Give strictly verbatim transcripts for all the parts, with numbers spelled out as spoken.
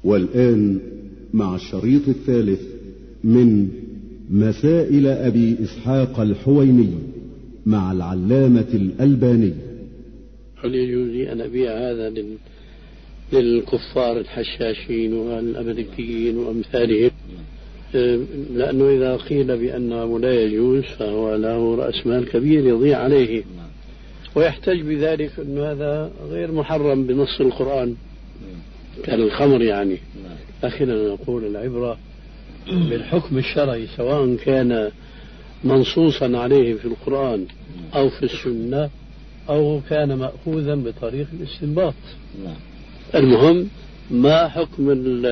والآن مع الشريط الثالث من مسائل أبي إسحاق الحويني مع العلامة الألباني. هل يجوز لي أن أبيع هذا لل... للكفار الحشاشين والأمريكيين وأمثالهم؟ لأنه إذا قيل بأنه لا يجوز فهو له رأس مال كبير يضيع عليه، ويحتج بذلك أن هذا غير محرم بنص القرآن كالخمر يعني. لكننا نقول العبرة بالحكم الشرعي سواء كان منصوصا عليه في القرآن أو في السنة أو كان مأخوذا بطريق الاستنباط. المهم ما حكم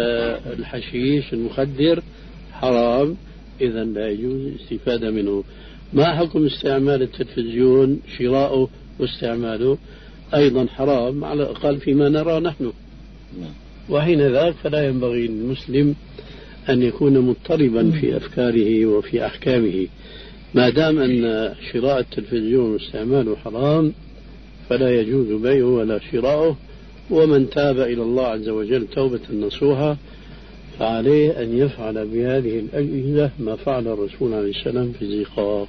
الحشيش المخدر؟ حرام، إذا لا يجوز الاستفادة منه. ما حكم استعمال التلفزيون؟ شراؤه واستعماله أيضا حرام على الأقل فيما نرى نحن. وحين ذاك فلا ينبغي للمسلم أن يكون مضطربا في أفكاره وفي أحكامه. ما دام أن شراء التلفزيون واستعماله حرام فلا يجوز بيعه ولا شراؤه. ومن تاب إلى الله عز وجل توبة نصوحة فعليه أن يفعل بهذه الأجهزة ما فعل الرسول عليه السلام في الزقاق.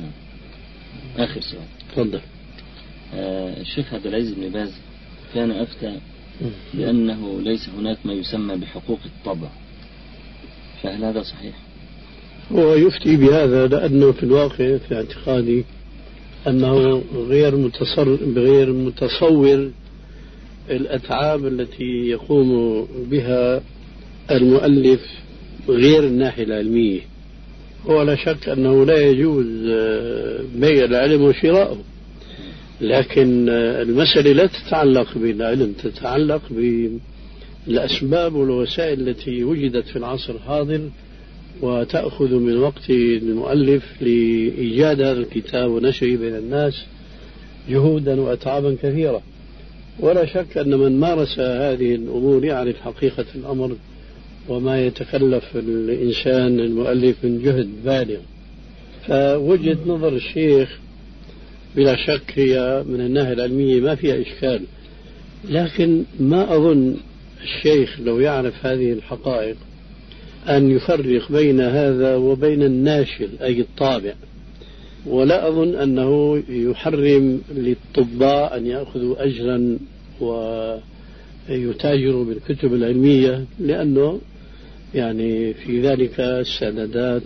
آخر سؤال. تفضل. آه الشيخ عبد العزيز بن باز كان أفتى بأنه ليس هناك ما يسمى بحقوق الطبع، فهل هذا صحيح؟ هو يفتي بهذا لأنه في الواقع في اعتقادي أنه غير متصور, غير متصور الأتعاب التي يقوم بها المؤلف غير الناحية العلمية. هو لا شك أنه لا يجوز بيع العلم وشراؤه، لكن المسألة لا تتعلق بالعلم، تتعلق بالأسباب والوسائل التي وجدت في العصر الحاضر وتأخذ من وقت المؤلف لإيجاد هذا الكتاب ونشره بين الناس جهودا وأتعابا كثيرة. ولا شك أن من مارس هذه الأمور يعرف حقيقة الأمر وما يتكلف الإنسان المؤلف من جهد بالغ. فوجهة نظر الشيخ بلا شك هي من الناحية العلمية ما فيها إشكال، لكن ما أظن الشيخ لو يعرف هذه الحقائق أن يفرق بين هذا وبين الناشر أي الطابع. ولا أظن أنه يحرم للطباع أن يأخذوا أجرا ويتاجروا بالكتب العلمية، لأنه يعني في ذلك السندات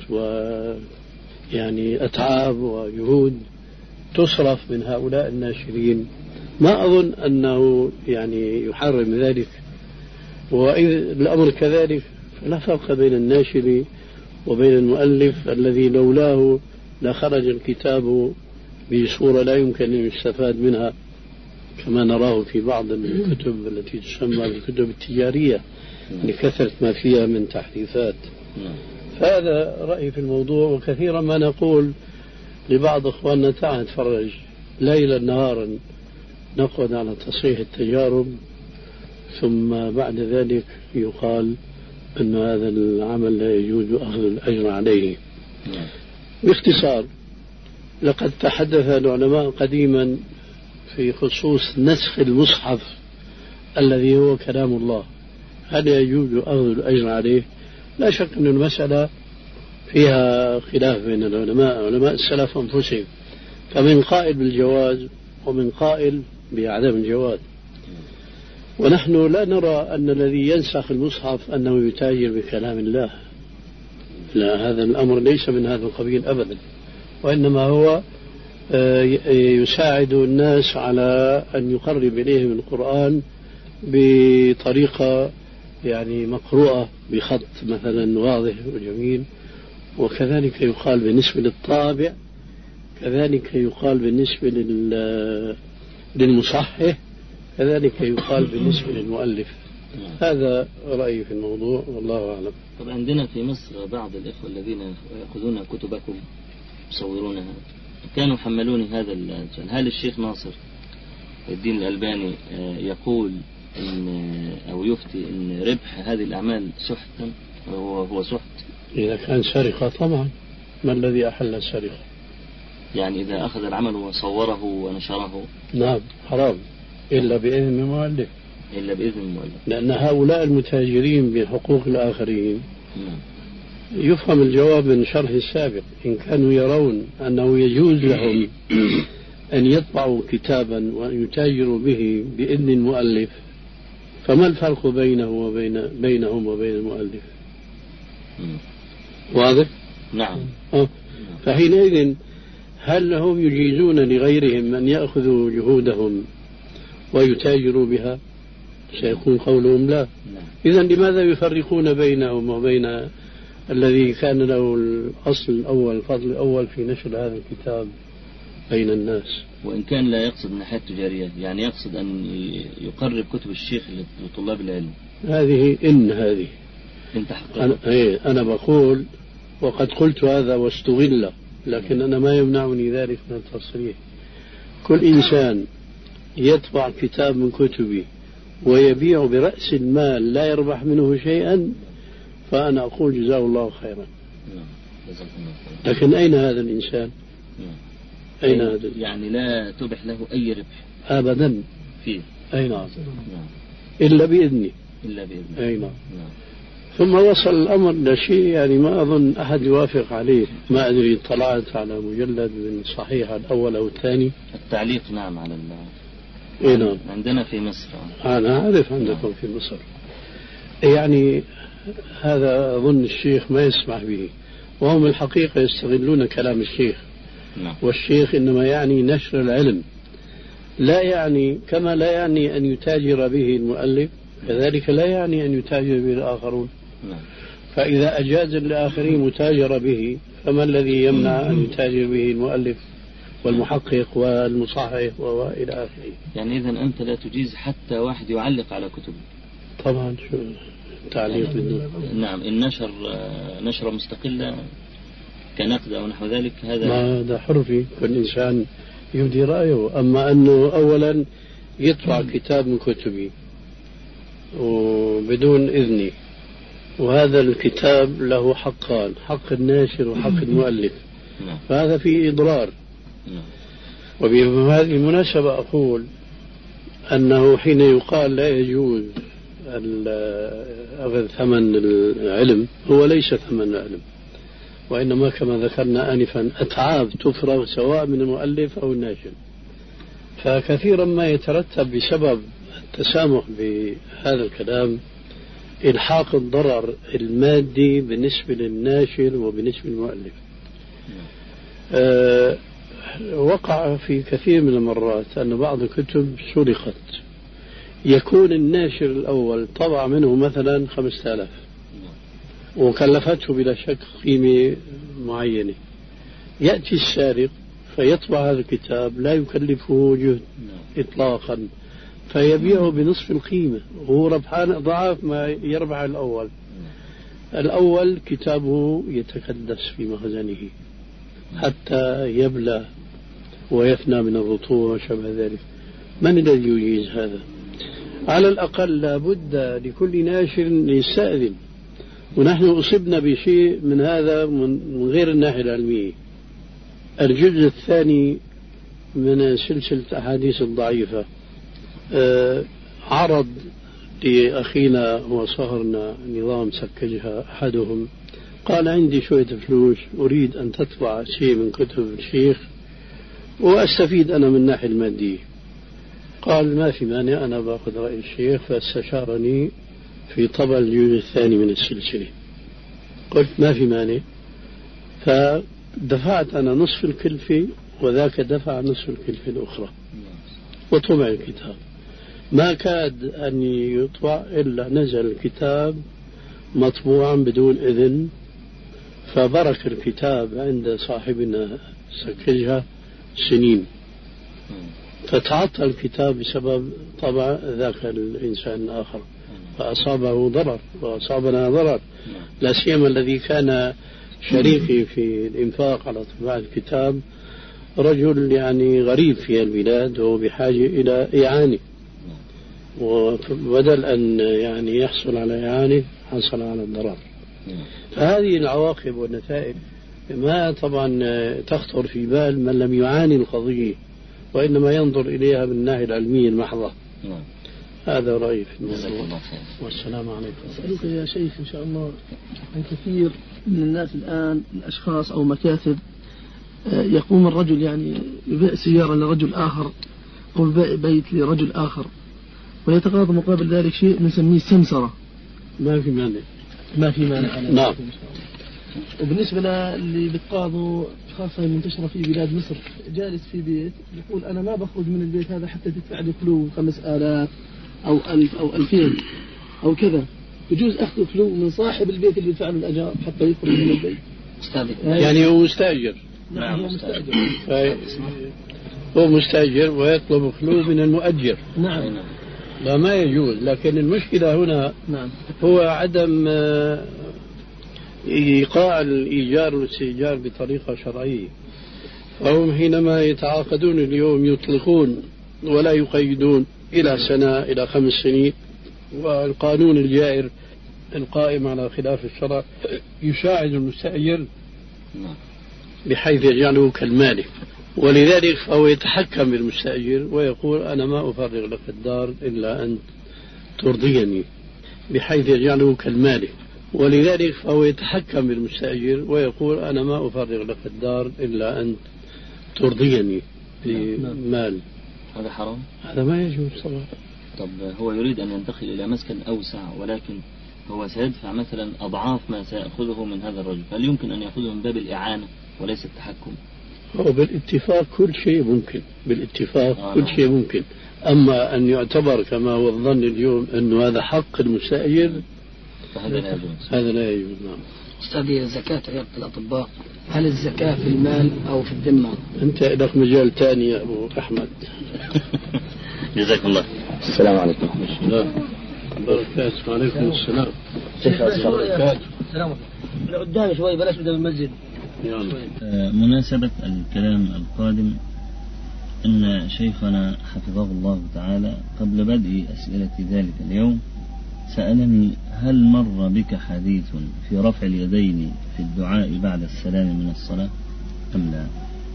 ويعني أتعاب وجهود تصرف من هؤلاء الناشرين. ما أظن أنه يعني يحرم ذلك. وإذا الأمر كذلك فلا فرق بين الناشر وبين المؤلف الذي لولاه لخرج الكتاب بصورة لا يمكن أن يستفاد منها كما نراه في بعض الكتب التي تسمى بالكتب التجارية لكثرة ما فيها من تحريفات. فهذا رأيي في الموضوع. وكثيرا ما نقول لبعض أخواننا تعال نتفرج ليلا نهارا نقعد على تصحيح التجارب ثم بعد ذلك يقال أن هذا العمل لا يجوز أخذ الأجر عليه. باختصار لقد تحدث العلماء قديما في خصوص نسخ المصحف الذي هو كلام الله، هل يجوز أخذ الأجر عليه؟ لا شك أن المسألة فيها خلاف بين العلماء علماء السلف أنفسهم، فمن قائل بالجواز ومن قائل بعدم الجواز. ونحن لا نرى أن الذي ينسخ المصحف أنه يتاجر بكلام الله، لا، هذا الأمر ليس من هذا القبيل أبدا، وإنما هو يساعد الناس على أن يقرب إليهم القرآن بطريقة يعني مقروءة بخط مثلا واضح وجميل. وكذلك يقال بالنسبة للطابع، كذلك يقال بالنسبة للمصحح، كذلك يقال بالنسبة للمؤلف. هذا رأيي في الموضوع والله أعلم. طب عندنا في مصر بعض الإخوة الذين يأخذون كتبكم يصورونها كانوا حملوني هذا السؤال: هل الشيخ ناصر الدين الألباني يقول إن أو يفتي إن ربح هذه الأعمال سحتا وهو هو سحت؟ إذا كان سرقة طبعا، ما الذي أحل السرقة؟ يعني إذا أخذ العمل وصوره ونشره؟ نعم حرام، إلا بإذن المؤلف. إلا بإذن المؤلف. لأن هؤلاء المتاجرين بحقوق الآخرين يفهم الجواب من شرح السابق. إن كانوا يرون أنه يجوز لهم أن يطبعوا كتابا وأن يتاجروا به بإذن المؤلف، فما الفرق بينه وبين بينهم وبين المؤلف؟ واضح؟ نعم. أه. فحينئذ هل هم يجيزون لغيرهم أن يأخذوا جهودهم ويتاجروا بها؟ سيكون قولهم لا. إذن لماذا يفرقون بينهم وبين الذي كان له الأصل الأول الفضل الأول في نشر هذا الكتاب بين الناس؟ وإن كان لا يقصد الناحية التجارية، يعني يقصد أن يقرب كتب الشيخ لطلاب العلم. هذه إن هذه انت حقيقة. أنا, إيه أنا بقول وقد قلت هذا واستغل، لكن أنا ما يمنعني ذلك من التصريح. كل إنسان يطبع كتاب من كتبي ويبيع برأس المال لا يربح منه شيئا، فأنا أقول جزاه الله خيرا. لكن أين هذا الإنسان؟ أين هذا؟ يعني لا تبح له أي ربح أبدا فيه. أين هذا؟ إلا بإذنه. إلا بإذنه. أي نعم. ثم وصل الأمر لشيء يعني ما أظن أحد يوافق عليه. ما أدري طلعت على مجلد من صحيح الأول أو الثاني. التعليق نعم على الله. إيه نعم. عندنا في مصر. أنا أعرف عندكم نعم. في مصر. يعني هذا أظن الشيخ ما يسمح به، وهم الحقيقة يستغلون كلام الشيخ. نعم. والشيخ إنما يعني نشر العلم، لا يعني كما لا يعني أن يتاجر به المؤلف كذلك لا يعني أن يتاجر به الآخرون. نعم. فإذا أجاز الآخرين متاجر به، فما الذي يمنع أن يتاجر به المؤلف والمحقق والمصحح وإلى آخره؟ يعني إذن أنت لا تجيز حتى واحد يعلق على كتب؟ طبعا شو تعليق بدون. نعم. إن نشر نشرة مستقلة كنقد أو نحو ذلك هذا ما هذا حر فيه، كل إنسان يبدي رأيه. أما أنه أولا يطبع كتاب من كتبي وبدون إذني، وهذا الكتاب له حقان، حق الناشر وحق المؤلف، فهذا فيه إضرار. وبهذه المناسبة أقول أنه حين يقال لا يجوز أخذ ثمن العلم، هو ليس ثمن العلم، وإنما كما ذكرنا آنفا أتعاب تفرغ سواء من المؤلف أو الناشر. فكثيرا ما يترتب بسبب التسامح بهذا الكلام إلحاق الضرر المادي بالنسبة للناشر وبالنسبة للمؤلف. أه وقع في كثير من المرات أن بعض الكتب سرقت، يكون الناشر الأول طبع منه مثلا خمسة آلاف وكلفته بلا شك قيمة معينة، يأتي السارق فيطبع هذا الكتاب لا يكلفه جهد إطلاقا، فيبيعه بنصف القيمة وهو ربحان ضعاف ما يربح الأول. الأول كتابه يتكدس في مخزنه حتى يبلى ويفنى من الرطوبة وشبه ذلك. من الذي يجيز هذا؟ على الأقل لابد لكل ناشر يستأذن، ونحن أصبنا بشيء من هذا من غير الناحية العلمية. الجزء الثاني من سلسلة أحاديث الضعيفة أه عرض لأخينا وصهرنا نظام سكجها أحدهم، قال عندي شوية فلوس أريد أن تطبع شيء من كتب الشيخ وأستفيد أنا من الناحية المادية. قال ما في مانع، أنا بأخذ رأي الشيخ، فاستشارني في طبع الجزء الثاني من السلسلة. قلت ما في مانع، فدفعت أنا نصف الكلفة وذاك دفع نصف الكلفة الأخرى وطبع الكتاب. ما كاد أن يطبع إلا نزل الكتاب مطبوعا بدون إذن، فبرك الكتاب عند صاحبنا سكجها سنين، فتعطل الكتاب بسبب طبع ذاك الإنسان الآخر، فأصابه ضرر وأصابنا ضرر، لا سيما الذي كان شريكي في الإنفاق على طباعة الكتاب رجل يعني غريب في البلاد وبحاجة إلى إعانة، وبدل أن يعني يحصل على إعانة حصل على الضرر. فهذه العواقب والنتائج ما طبعا تخطر في بال من لم يعاني القضية، وإنما ينظر إليها من الناحية العلمية المحضة. هذا رأيي في جزاك الموضوع. الله خير. والسلام عليكم. أسألك يا شيخ إن شاء الله عن كثير من الناس الآن الأشخاص أو مكاتب يقوم الرجل يعني يبيع سيارة لرجل آخر أو يبيع بيت لرجل آخر ويتقاضى مقابل ذلك شيء نسميه سمسرة. ما في مانع. ما في مانع. نعم. وبالنسبة اللي بتقاضوا خاصة منتشرة في بلاد مصر، جالس في بيت يقول أنا ما بخرج من البيت هذا حتى تدفع لي فلوس خمس آلاف أو ألف أو ألفين أو كذا، يجوز أخذ فلوس من صاحب البيت اللي يدفع له الأجار حتى يخرج من البيت. يعني هو مستأجر. نعم هو مستأجر. هو مستأجر ويطلب فلوس من المؤجر. نعم. لا ما يجوز، لكن المشكلة هنا نعم. هو عدم إيقاع الإيجار والاستئجار بطريقة شرعية. فهم حينما يتعاقدون اليوم يطلقون ولا يقيدون إلى سنة إلى خمس سنين، والقانون الجائر القائم على خلاف الشرع يساعد المستأجر بحيث يجعله كالمالك، ولذلك فهو يتحكم بالمستأجر ويقول أنا ما أفرغ لك الدار إلا أن ترضيني، بحيث يجعله كالمالك، ولذلك فهو يتحكم بالمستأجر ويقول أنا ما أفرغ لك الدار إلا أن ترضيني بمال. هذا حرام؟ هذا ما يجوز صراحة. طب هو يريد أن ينتقل إلى مسكن أوسع، ولكن هو سيدفع مثلا أضعاف ما سيأخذه من هذا الرجل، هل يمكن أن يأخذه من باب الإعانة وليس التحكم؟ هو بالاتفاق كل شيء ممكن، بالاتفاق آه كل شيء ممكن، أما أن يعتبر كما هو الظن اليوم أنه هذا حق المستأجر فهذا لا يجوز. هذا لا يجوز. نعم. أستاذي زكاة عيادة الأطباء، هل الزكاة في المال أو في الذمة؟ أنت لك مجال ثاني يا أبو أحمد. جزاك الله. السلام عليكم. السلام بركاته. وعليكم السلام. شيخ بركاته. السلام عليكم. قدامي شوي بلاش قدام المسجد. مناسبة الكلام القادم أن شيخنا حفظه الله تعالى قبل بدء أسئلة ذلك اليوم سألني هل مر بك حديث في رفع اليدين في الدعاء بعد السلام من الصلاة أم لا؟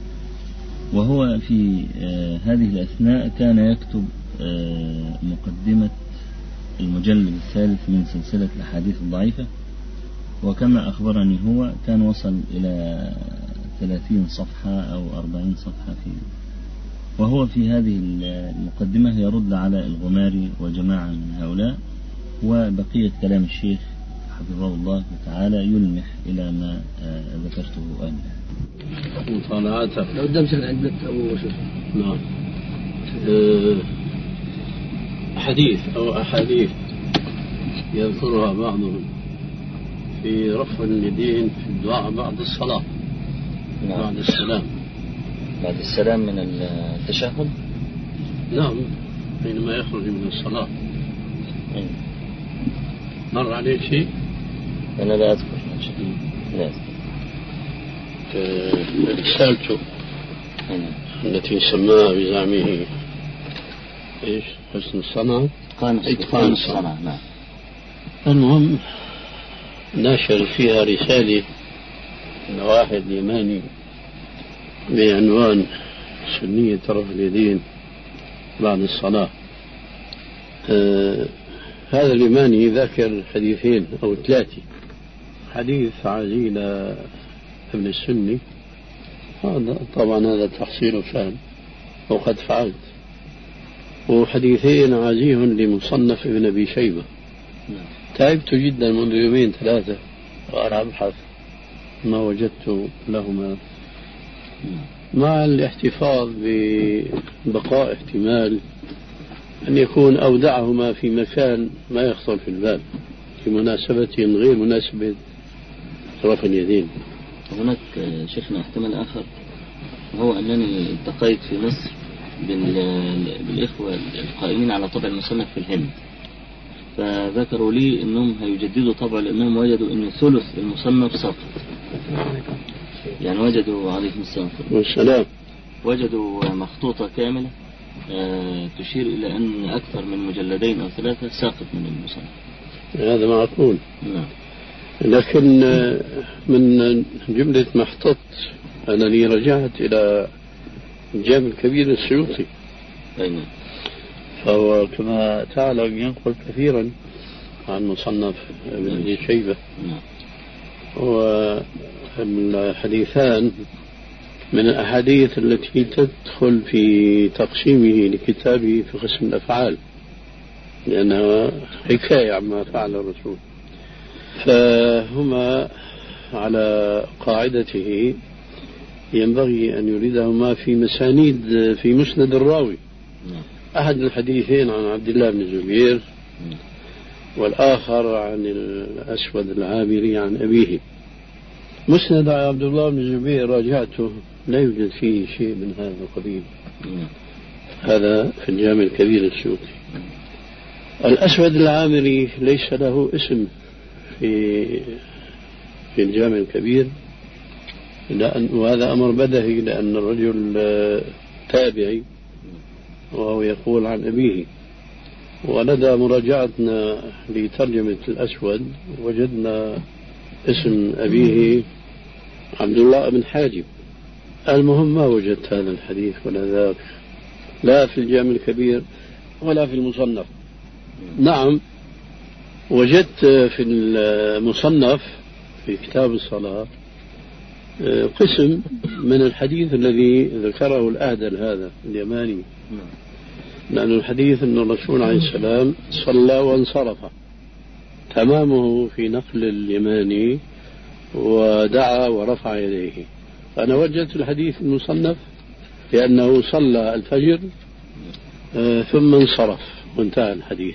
وهو في آه هذه الأثناء كان يكتب آه مقدمة المجلد الثالث من سلسلة الأحاديث الضعيفة، وكما أخبرني هو كان وصل إلى ثلاثين صفحة أو أربعين صفحة فيه، وهو في هذه المقدمة يرد على الغماري وجماعة من هؤلاء، وبقية كلام الشيخ حفظه الله تعالى يلمح إلى ما ذكرته آنفا. مطالعاته لو قدام شيخ عند بنت أبو شوف. نعم. حديث أو أحاديث يذكرها بعضهم في رفع اليدين في الدعاء بعد الصلاة. نعم. بعد السلام. بعد السلام من التشهد. نعم حينما يخرج من الصلاة. مر عليه شيء؟ أنا لا أذكر شيء. لا أذكر. رسالته التي سماها بزعمه إيش؟ حسن الصنعة. إتقان الصنعة. نعم. المهم نشر فيها رسالة من واحد يماني بعنوان سنية رفع اليدين بعد الصلاة. آه هذا اليماني ذكر حديثين أو ثلاثة، حديث عزيل ابن السني، هذا طبعا هذا تحصيل فهم وقد فعلت، وحديثين عزيه لمصنف ابن أبي شيبة. تعبت جدا منذ يومين ثلاثة وأنا أبحث ما وجدت لهما، مع الاحتفاظ ببقاء احتمال أن يكون أودعهما في مكان ما يخطر في البال في مناسبة غير مناسبة رفع اليدين. هناك شيخنا احتمال آخر، وهو أنني التقيت في مصر بالإخوة القائمين على طبع المصنف في الهند، فذكروا لي أنهم هيجددوا طبعا لأنهم وجدوا أن ثلث المصنف سقط، يعني وجدوا عليهم السلام والسلام وجدوا مخطوطة كاملة تشير إلى أن أكثر من مجلدين أو ثلاثة ساقط من المصنف. هذا معقول. نعم. لكن من جملة ما احتط أنني رجعت إلى الجامع الكبير السيوطي. أين؟ فهو كما تعلم ينقل كثيرا عن مصنف ابن أبي شيبة، والحديثان من الأحاديث التي تدخل في تقسيمه لكتابه في قسم الأفعال، لأنها حكاية عما فعل الرسول، فهما على قاعدته ينبغي أن يريدهما في مسانيد في مسند الراوي. أحد الحديثين عن عبد الله بن الزبير والآخر عن الأسود العامري عن أبيه. مسند عبد الله بن الزبير راجعته لا يوجد فيه شيء من هذا القبيل، هذا في الجامع الكبير السيوطي. الأسود العامري ليس له اسم في في الجامع الكبير، لأن وهذا أمر بدهي، لأن الرجل تابعي وهو يقول عن أبيه. ولدى مراجعتنا لترجمة الأسود وجدنا اسم أبيه عبد الله بن حاجب. المهم ما وجدت هذا الحديث ولا ذاك، لا في الجامع الكبير ولا في المصنف. نعم وجدت في المصنف في كتاب الصلاة قسم من الحديث الذي ذكره الأهدل هذا اليماني، لأن الحديث أن الرسول عليه السلام صلى وانصرف، تمامه في نقل اليماني ودعا ورفع يديه. فأنا وجدت الحديث المصنف لأنه صلى الفجر ثم انصرف وانتهى الحديث،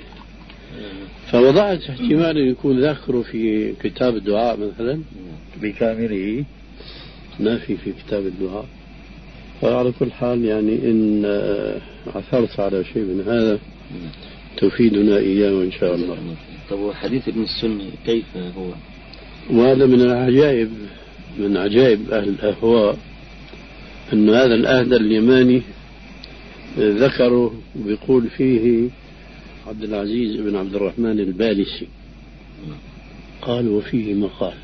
فوضعت احتمال أن يكون ذاكره في كتاب الدعاء مثلا بكامله، نافي في كتاب الدعاء. فعلى كل حال يعني إن عثرت على شيء من هذا تفيدنا إياه إن شاء الله. طب وحديث ابن السني كيف هو؟ وهذا من العجائب، من عجائب أهل الأهواء أن هذا الأهدى اليماني ذكره بيقول فيه عبد العزيز بن عبد الرحمن البالسي، قال وفيه مقال.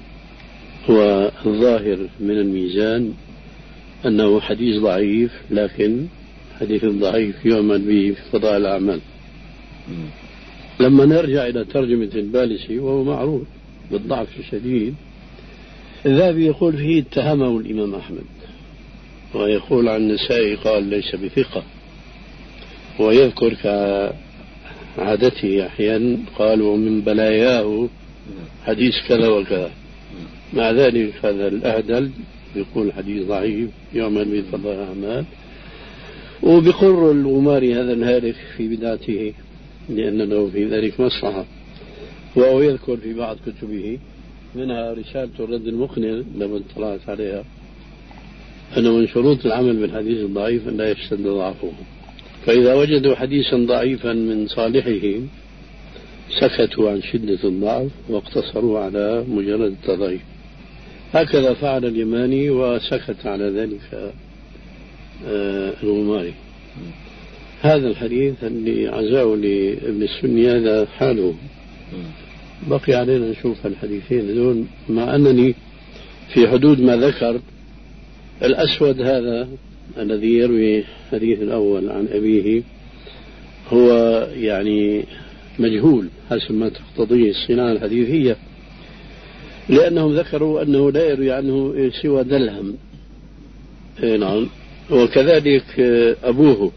والظاهر من الميزان أنه حديث ضعيف، لكن حديث ضعيف يعمل به في قضاء الأعمال. لما نرجع إلى ترجمة البالسي وهو معروف بالضعف الشديد، الذهبي يقول فيه اتهمه الإمام أحمد، ويقول عن النسائي قال ليس بثقة، ويذكر كعادته أحيانا قال ومن بلاياه حديث كذا وكذا. مع ذلك هذا الأهدل يقول حديث ضعيف يعمل به قضاء الأعمال، وبقر الغماري هذا الهالك في بدعته لأن له في ذلك مصلحة. وهو يذكر في بعض كتبه منها رسالة الرد المقنع لما اطلعت عليها أن من شروط العمل بالحديث الضعيف أن لا يشتد ضعفه، فإذا وجدوا حديثا ضعيفا من صالحه سكتوا عن شدة الضعف واقتصروا على مجرد التضعيف. هكذا فعل اليماني وسكت على ذلك الغماري. هذا الحديث اللي عزاه لابن السني هذا حاله. بقي علينا نشوف الحديثين دون، مع أنني في حدود ما ذكر الأسود هذا الذي يروي الحديث الأول عن أبيه هو يعني مجهول حسب ما تقتضيه الصناعة الحديثية، لأنهم ذكروا أنه لا يروي عنه سوى دلهم. نعم. وكذلك أبوه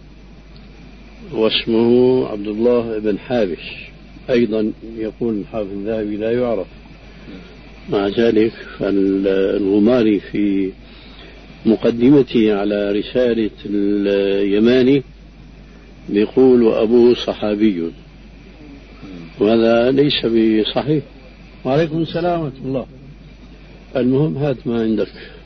واسمه عبد الله بن حابش أيضا يقول الحافظ الذهبي لا يعرف. مع ذلك فالغماري في مقدمته على رسالة اليماني بيقول وأبوه صحابي، وهذا ليس بصحيح. وعليكم السلام ورحمة الله. المهم هات ما عندك.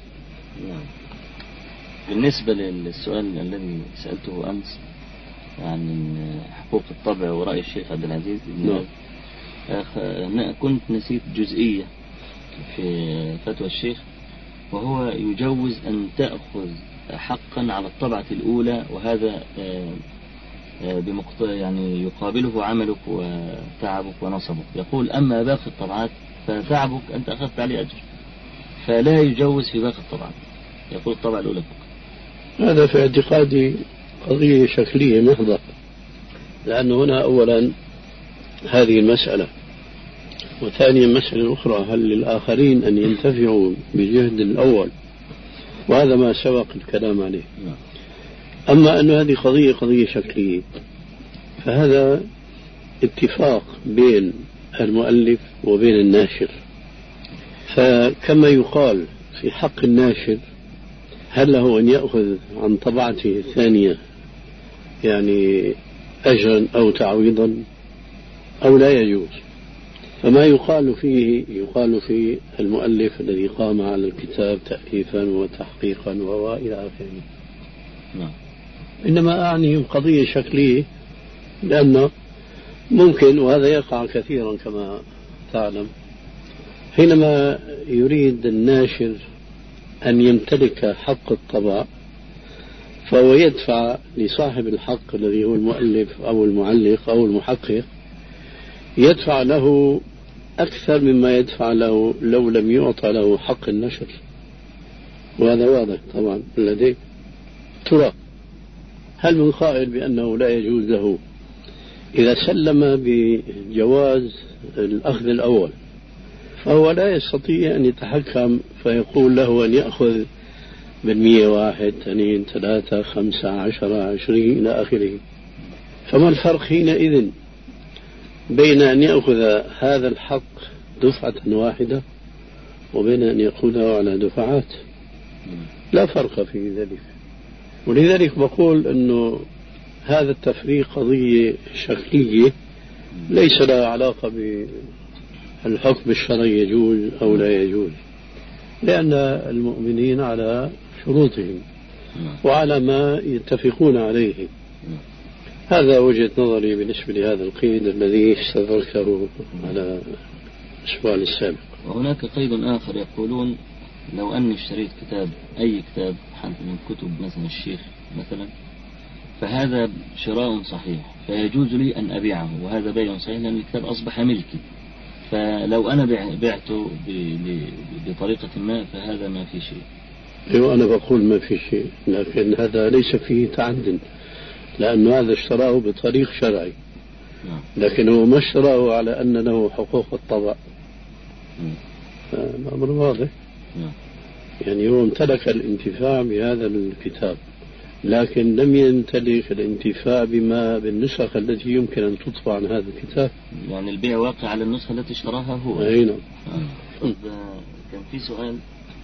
بالنسبة للسؤال الذي سألته أمس عن حقوق الطبع ورأي الشيخ عبد العزيز بن باز، كنت نسيت جزئية في فتوى الشيخ، وهو يجوز أن تأخذ حقا على الطبعة الأولى، وهذا بمقت... يعني يقابله عملك وتعبك ونصبك. يقول أما باقي الطبعات فتعبك أنت أخذت عليه أجر، فلا يجوز في باقي الطبعات، يقول الطبعة الأولى فقط. هذا في اعتقادي قضية شكلية محضة، لأن هنا أولا هذه المسألة، وثانيا مسألة أخرى، هل للآخرين أن ينتفعوا بجهد الأول؟ وهذا ما سبق الكلام عليه. أما أن هذه قضية قضية شكلية، فهذا اتفاق بين المؤلف وبين الناشر. فكما يقال في حق الناشر، هل له أن يأخذ عن طبعته الثانية يعني أجرا أو تعويضا أو لا يجوز؟ فما يقال فيه يقال في المؤلف الذي قام على الكتاب تأليفا وتحقيقا وإلى آخره. نعم. إنما أعني قضية شكلية، لأنه ممكن، وهذا يقع كثيرا كما تعلم، حينما يريد الناشر أن يمتلك حق الطبع فهو يدفع لصاحب الحق الذي هو المؤلف أو المعلق أو المحقق، يدفع له أكثر مما يدفع له لو لم يعطى له حق النشر. وهذا واضح طبعا لديك. ترى هل من قائل بأنه لا يجوز له إذا سلم بجواز الأخذ الأول، فهو لا يستطيع أن يتحكم فيقول له أن يأخذ بالمية واحد اثنين ثلاثة خمسة عشرة عشرين إلى آخره؟ فما الفرق حينئذ بين أن يأخذ هذا الحق دفعة واحدة وبين أن يأخذه على دفعات؟ لا فرق في ذلك. ولذلك بقول أنه هذا التفريق قضية شكلية ليس لها علاقة بالحكم الشرعي يجوز أو لا يجوز، لأن المؤمنين على شروطهم وعلى ما يتفقون عليه. هذا وجهة نظري بالنسبة لهذا القيد الذي استذكره على السؤال السابق. وهناك قيد آخر يقولون لو أني اشتريت كتاب، أي كتاب من كتب مثلا الشيخ مثلا، فهذا شراء صحيح فيجوز لي أن أبيعه، وهذا بيع صحيح لأن الكتاب أصبح ملكي، فلو أنا بعته بطريقة ما فهذا ما في شيء. أيوة أنا بقول ما في شيء، لكن هذا ليس فيه تعد، لأن هذا اشتراه بطريق شرعي، لكن هو ما اشتراه على أن له حقوق الطبع. الأمر واضح. يعني هو امتلك الانتفاع بهذا الكتاب، لكن لم يمتلك الانتفاع بما بالنسخ التي يمكن أن تطبع عن هذا الكتاب. يعني البيع واقع على النسخة التي اشتراها هو. أي نعم. طب كان في سؤال،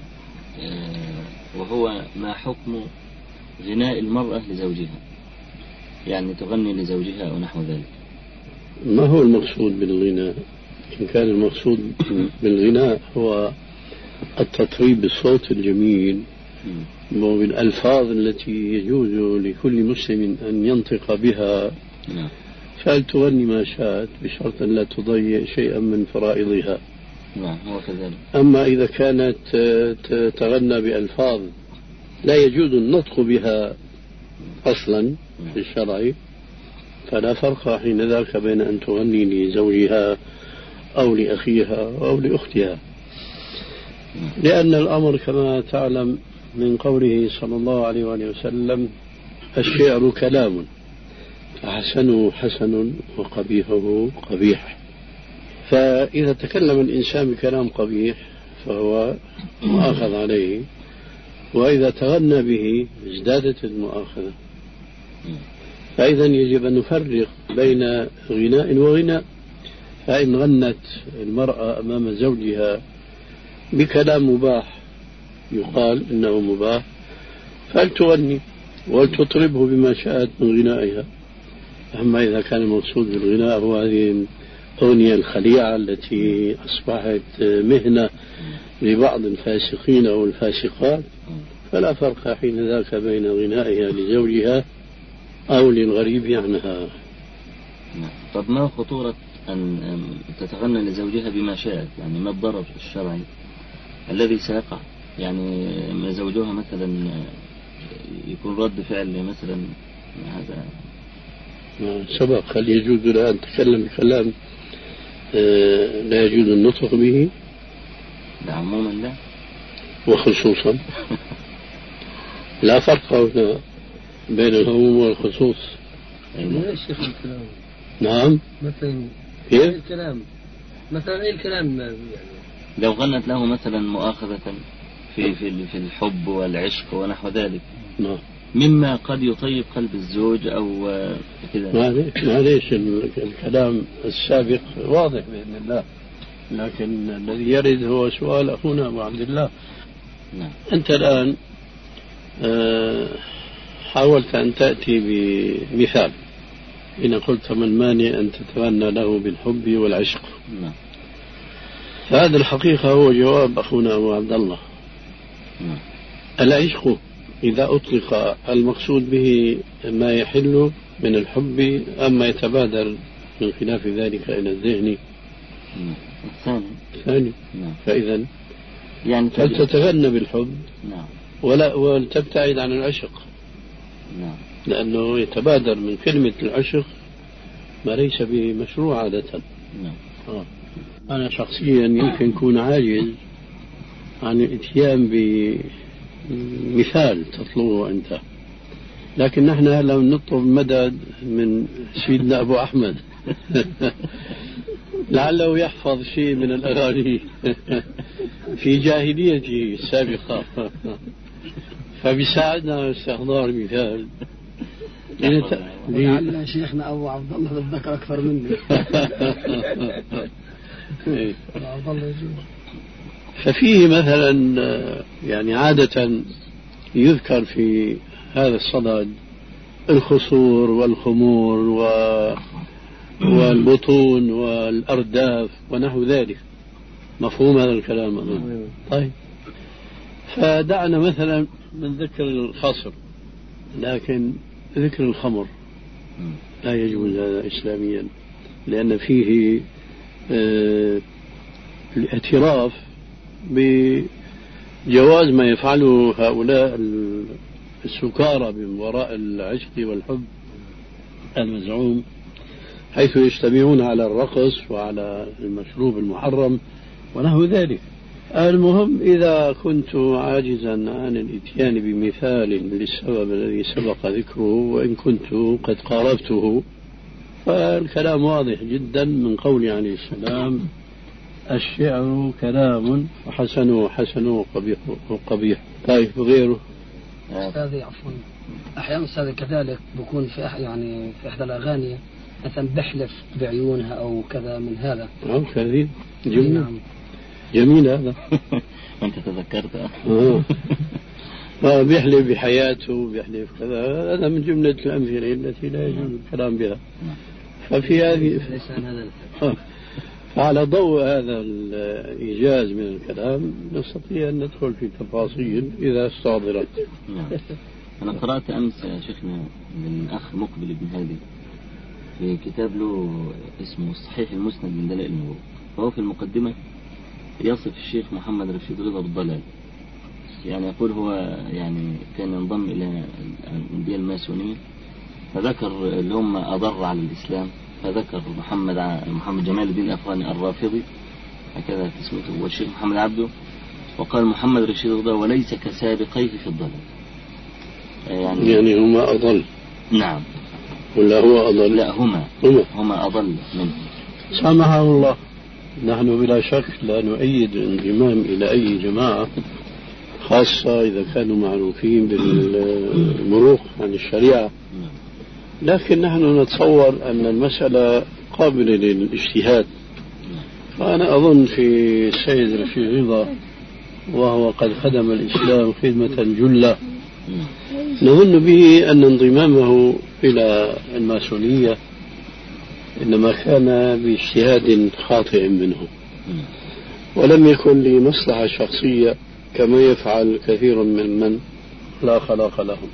وهو ما حكم غناء المرأة لزوجها؟ يعني تغني لزوجها أو نحو ذلك. ما هو المقصود بالغناء؟ إن كان المقصود بالغناء هو التطريب بالصوت الجميل وبالألفاظ التي يجوز لكل مسلم أن ينطق بها، فلتغني ما شاءت بشرط أن لا تضيع شيئا من فرائضها. نعم هو كذلك. أما إذا كانت تغنى بألفاظ لا يجوز النطق بها أصلا في الشرع، فلا فرق حين ذاك بين أن تغني لزوجها أو لأخيها أو لأختها، لأن الأمر كما تعلم من قوله صلى الله عليه وآله وسلم: الشعر كلام فحسنه حسن وقبيحه قبيح. فإذا تكلم الإنسان بكلام قبيح فهو مؤاخذ عليه، وإذا تغنى به ازدادت المؤاخذة. فإذا يجب أن نفرق بين غناء وغناء. فإن غنت المرأة أمام زوجها بكلام مباح يقال إنه مباح، فلتغني ولتطربه بما شاءت من غنائها. أما إذا كان المقصود بالغناء هو هذه الأغنية الخليعة التي أصبحت مهنة لبعض الفاسقين أو الفاسقات، فلا فرق حين ذاك بين غنائها لزوجها أو للغريب عنها. طب ما خطورة أن تتغنى لزوجها بما شاءت؟ يعني ما الضرر الشرعي الذي سيقع؟ يعني زوجها مثلا يكون رد فعل مثلا هذا سبق. هل يجوز لها أن تتكلم بكلام لا يجوز النطق به؟ لا عموما لا، وخصوصا لا فرق هنا بين العموم والخصوص. ايش شيخ الكلام؟ نعم مثلا كيف؟ ايه الكلام؟ مثلا ايه الكلام يعني؟ لو غنت له مثلا مؤاخذة في في في الحب والعشق ونحو ذلك، نعم، مما قد يطيب قلب الزوج أو كذا. معليش معليش الكلام السابق واضح بإذن الله، لكن الذي يرد هو سؤال أخونا أبو عبد الله. نعم. أنت الآن حاولت أن تأتي بمثال إن قلت ما المانع أن تتمنى له بالحب والعشق. نعم. فهذا الحقيقة هو جواب أخونا أبو عبد الله. نعم. العشق إذا أطلق المقصود به ما يحل من الحب أما يتبادر من خلاف ذلك إلى الذهن. نعم. الثاني الثاني. نعم. فإذا يعني فلتتغنى بالحب. نعم. ولا ولتبتعد عن العشق. نعم. لأنه يتبادر من كلمة العشق ما ليس به مشروع عادة. نعم. آه. أنا شخصيا يمكن أكون عاجز عن الاتيان بمثال تطلبه أنت، لكن نحن هلا نطلب مدد من سيدنا أبو أحمد لعله يحفظ شيء من الأغاني في جاهليته السابقة فبيساعدنا استحضار مثال. لعل شيخنا أبو عبد الله بتذكر أكثر مني. ففيه مثلا يعني عادة يذكر في هذا الصدد الخصور والخمور و... والبطون والأرداف ونحو ذلك. مفهوم هذا الكلام أظن؟ طيب، فدعنا مثلا من ذكر الخصر، لكن ذكر الخمر لا يجوز هذا إسلاميا، لأن فيه آه الاعتراف بجواز ما يفعله هؤلاء السكارى من وراء العشق والحب المزعوم، حيث يجتمعون على الرقص وعلى المشروب المحرم ونحو ذلك. المهم إذا كنت عاجزا عن الاتيان بمثال للسبب الذي سبق ذكره وإن كنت قد قاربته، فالكلام واضح جدا من قول عليه السلام: الشعر كلام وحسنه حسن وقبيح وقبيح. طيب، غيره؟ أستاذي عفوا، أحيانا أستاذي كذلك بكون في يعني في إحدى الأغاني مثلا بحلف بعيونها أو كذا من هذا. نعم، كذي جميل. نعم. جميل هذا. أنت تذكرت. آه. آه بيحلف بحياته، بيحلف كذا، هذا من جملة الأمثلة التي لا يجوز الكلام بها. ففي هذه آه. على ضوء هذا الإيجاز من الكلام نستطيع أن ندخل في تفاصيل إذا استحضرت. نعم. أنا قرأت أمس يا شيخنا من أخ مقبل بن هادي في كتاب له اسمه صحيح المسند من دلائل النبوة، فهو في المقدمة يصف الشيخ محمد رشيد رضا بالضلال، يعني يقول هو يعني كان ينضم إلى الأندية الماسونية، فذكر اللي هم أضر على الإسلام، فذكر محمد محمد جمال الدين الأفغاني الرافضي هكذا تسميته، والشيخ محمد عبده، وقال محمد رشيد رضا وليس كسابقيه في الضلال. يعني, يعني هما أضل. نعم. ولا هو أضل؟ لا، هما هما, هما أضل منه. سامحه الله. نحن بلا شك لا نؤيد الانضمام إلى أي جماعة، خاصة إذا كانوا معروفين بالمروق عن الشريعة، لكن نحن نتصور أن المسألة قابلة للاجتهاد. فأنا أظن في السيد رشيد رضا وهو قد خدم الإسلام خدمة جلة، نظن به أن انضمامه إلى الماسونية إنما كان باجتهاد خاطئ منه، ولم يكن لمصلحة شخصية كما يفعل كثير من من لا خلاق لهم،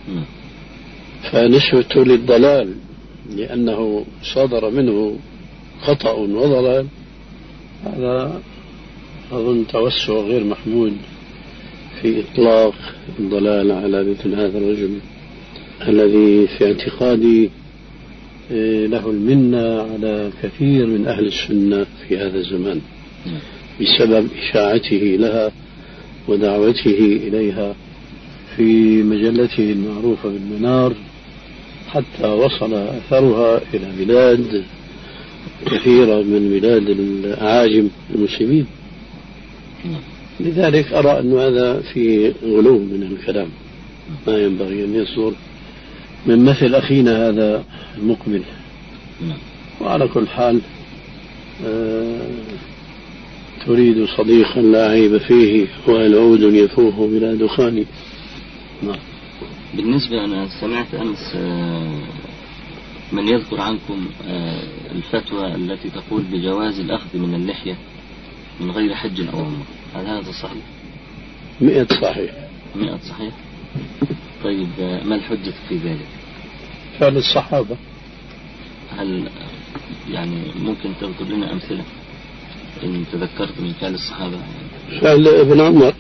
فنسبته للضلال لأنه صدر منه خطأ وضلال، هذا أظن توسع غير محمود في إطلاق الضلال على مثل هذا الرجل الذي في اعتقادي له المنة على كثير من أهل السنة في هذا الزمان بسبب إشاعته لها ودعوته إليها في مجلته المعروفة بالمنار حتى وصل أثرها إلى بلاد كثيرة من بلاد الأعاجم المسلمين. لذلك أرى أن هذا في غلو من الكلام، ما ينبغي أن يصدر من مثل أخينا هذا المقبل. وعلى كل حال آه تريد صديقا لا عيب فيه والعود يفوه بلا دخان. نعم. بالنسبة أنا سمعت أمس من يذكر عنكم الفتوى التي تقول بجواز الأخذ من اللحية من غير حج أو عمرة، هل هذا صحيح؟ مئة صحيح. مئة صحيح. طيب ما الحجة في ذلك؟ فعل الصحابة. هل يعني ممكن تذكر لنا أمثلة إن تذكرت من فعل الصحابة؟ فعل ابن عمر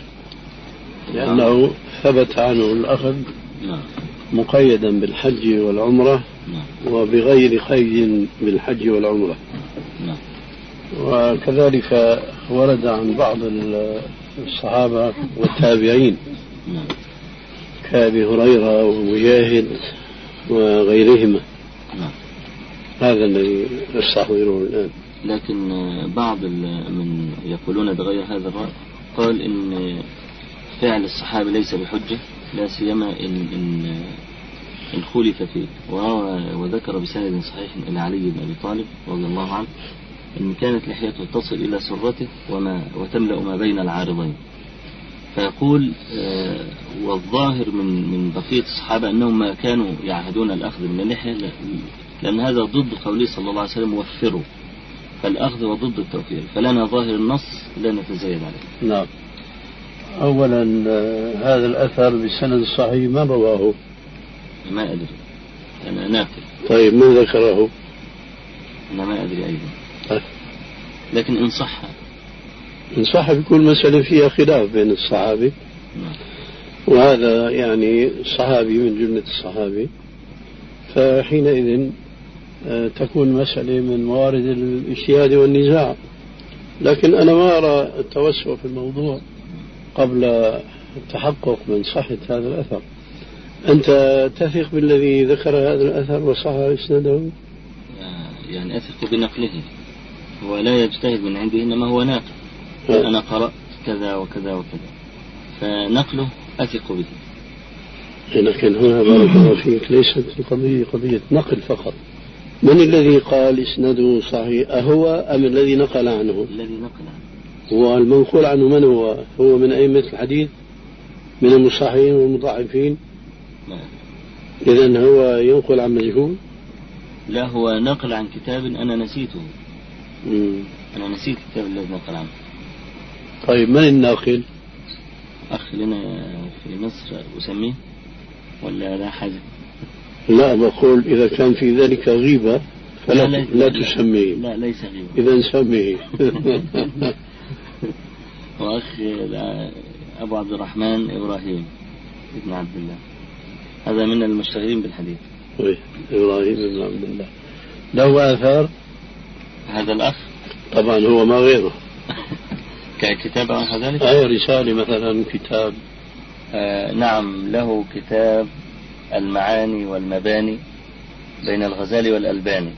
لأنه ثبت عنه الأخذ نعم. مقيدا بالحج والعمرة نعم. وبغير قيد بالحج والعمرة. نعم. وكذلك ورد عن بعض الصحابة والتابعين نعم. كأبي هريرة ومجاهد وغيرهما. نعم. هذا الذي نستحضره الآن. لكن بعض من يقولون بغير هذا الرأي قال إن فعل الصحابة ليس بحجة، لا سيما إن, إن, إن خلف فيه، وذكر بسند صحيح إلى علي بن أبي طالب رضي الله عنه إن كانت لحيته تصل إلى سرته وما وتملأ ما بين العارضين. فيقول آه والظاهر من من بقية الصحابة أنهم ما كانوا يعهدون الأخذ من اللحية، لأن هذا ضد قوله صلى الله عليه وسلم وفروا، فالأخذ وضد التوفير، فلنا ظاهر النص لا نتزايد عليه. نعم. أولا هذا الأثر بسند صحيح من رواه؟ ما أدري، أنا ناقل. طيب من ذكره؟ أنا ما أدري أيضا. لكن إن صح إن صح بكل مسألة فيها خلاف بين الصحابة. نعم. وهذا يعني صحابي من جملة الصحابة، فحينئذ تكون مسألة من موارد الاجتهاد والنزاع. لكن أنا ما أرى التوسع في الموضوع قبل التحقق من صحة هذا الأثر. أنت تثق بالذي ذكر هذا الأثر وصح إسناده؟ يعني أثق بنقله، هو لا يجتهد من عنده، إنما هو ناقل. أنا قرأت كذا وكذا وكذا، فنقله أثق به. لكن هنا بارك الله فيك ليست القضية قضية نقل فقط. من الذي قال إسناده صحيح، أهو أم الذي نقل عنه؟ الذي نقل عنه. والمنقول عنه من هو؟ هو من أئمة الحديث من المصححين والمضاعفين؟ لا. إذن هو ينقل عن مجهول؟ لا، هو نقل عن كتاب أنا نسيته. مم. أنا نسيت الكتاب الذي نقل عنه. طيب من الناقل؟ أخ لنا في مصر أسميه ولا لا حاجة؟ لا، بقول إذا كان في ذلك غيبة فلا لا, لا تسميه. لا ليس غيبة. إذا سميه. وأخ أبو عبد الرحمن إبراهيم ابن عبد الله، هذا من المشتغلين بالحديث. إبراهيم ابن عبد الله له آثار. هذا الأخ طبعا هو ما غيره. ككتاب عن كذلك؟ أي رسالة مثلا كتاب. آه نعم، له كتاب المعاني والمباني بين الغزالي والألباني.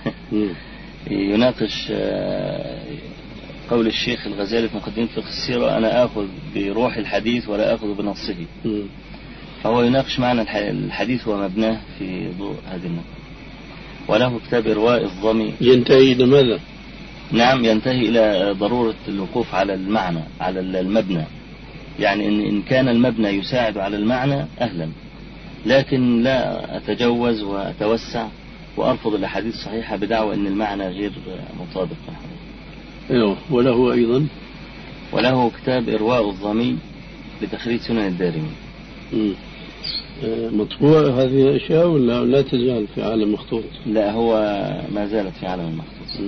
يناقش آه قول الشيخ الغزالي في مقدمة فقه السيرة: أنا آخذ بروح الحديث ولا آخذ بنصه. فهو يناقش معنى الحديث ومبناه في ضوء هذه النقطة. وله كتاب إرواء الظمي. ينتهي إلى ماذا؟ نعم، ينتهي إلى ضرورة الوقوف على المعنى، على المبنى. يعني إن إن كان المبنى يساعد على المعنى أهلا، لكن لا أتجوز وأتوسع وأرفض الأحاديث الصحيحة بدعوى أن المعنى غير مطابق. أيوه. وله أيضا وله كتاب إرواء الظمي لتخريج سنن الدارمي. مطبوع هذه الأشياء ولا لا تزال في عالم مخطوط؟ لا، هو ما زالت في عالم المخطوط.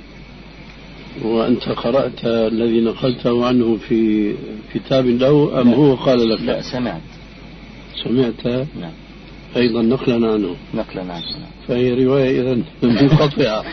وأنت قرأت الذي نقلته عنه في كتاب له أم لا. هو قال لك؟ لا، سمعت. سمعت؟ نعم. أيضا نقلا عنه. نقلا عنه. فهي رواية إذن منقطعة.